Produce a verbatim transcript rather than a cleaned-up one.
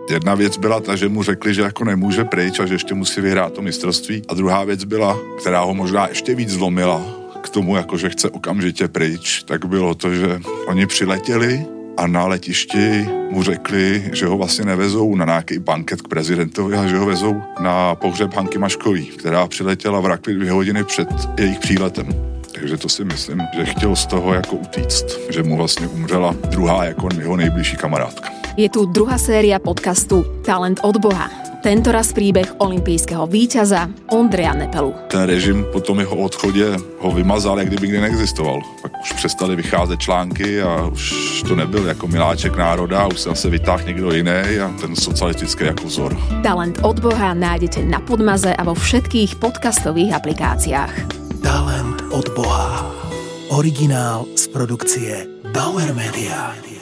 Jedna věc byla ta, že mu řekli, že jako nemůže pryč a že ještě musí vyhrát to mistrovství. A druhá věc byla, která ho možná ještě víc zlomila k tomu, jako že chce okamžitě pryč, tak bylo to, že oni přiletěli a na letišti mu řekli, že ho vlastně nevezou na nějaký banket k prezidentovi, ale že ho vezou na pohřeb Hanky Maškový, která přiletěla v Rakvi dvě hodiny před jejich příletem. Takže to si myslím, že chtěl z toho jako utíct, že mu vlastně umřela druhá jako jeho nejbližší kamarádka. Je tu druhá séria podcastu Talent od Boha. Tentoraz príbeh olympijského víťaza Ondreja Nepelu. Ten režim po tom jeho odchodě ho vymazal, jak kdyby nikdy neexistoval. Pak už přestali vycházet články a už to nebyl jako miláček národa, už se zase vytáhl někdo jiný a ten socialistický jako vzor. Talent od Boha nájdete na Podmaze a vo všetkých podcastových aplikáciách. Talent od Boha. Originál z produkcie Bauer Media.